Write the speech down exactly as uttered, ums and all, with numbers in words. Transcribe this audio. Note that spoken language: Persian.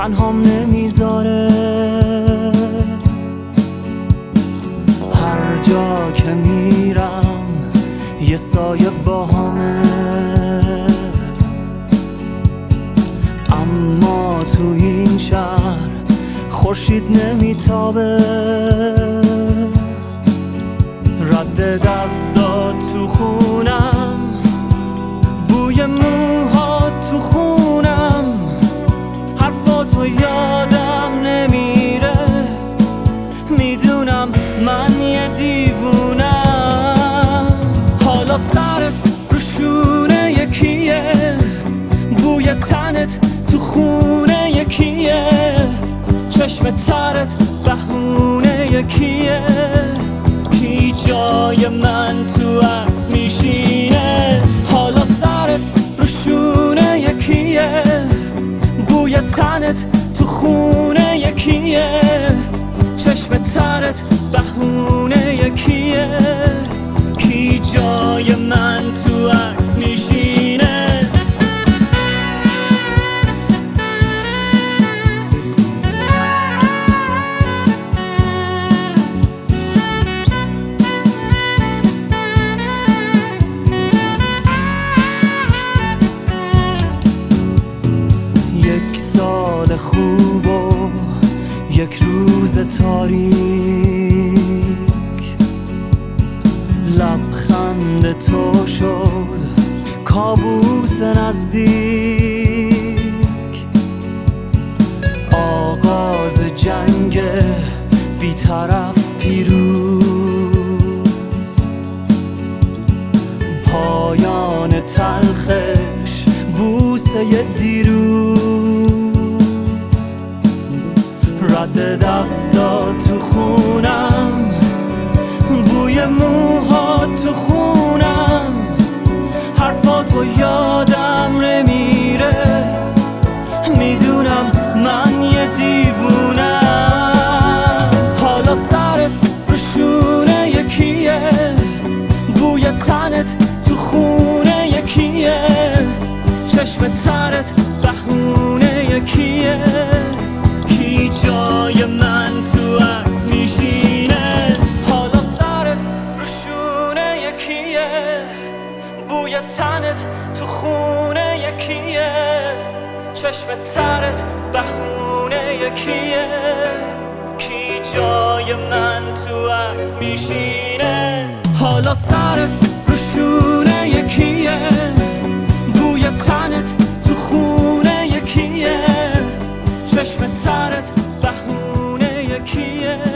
تنهام نمیذاره. هر جا که میرم یه سایه باهامه، اما تو این شهر خورشید نمیتابه. رد دستات تو خونم، بوی موها تو خونم، حرفاتو یادم نمیره. میدونم من یه دیوونم. حالا سرت رو شونه یکیه، بوی تنت تو خونه یکیه، چشم ترت بهونه یکیه. کی جای من تو عکس میشینه؟ حالا سرت رو شونه یکیه، بوی تنت تو خونه یکیه، چشم ترت بهونه یکیه. کی جای من تو عکس میشینه؟ یک سال خوب و یک روز تاریک، لبخند تو شد کابوس نزدیک. آغاز جنگ بی‌طرف پیروز، پایان تلخش بوسه دیروز. رد دستات تو خونم، بوی موها تو خونم، حرفاتو یادم نمیره. میدونم من یه دیوونم. حالا سرت رو شونه یکیه، بوی تنت تو خونه یکیه، چشم ترت بهونه یکیه. کی جای من تو عکس میشینه؟ حالا سرت رو شونه یکیه، بوی تنت تو خونه یکیه، چشم ترت بهونه یکیه. کی جای من تو عکس میشینه؟ حالا سرت رو شونه یکیه، بوی تنت تو خونه یکیه، چشم ترت بهونه یکیه.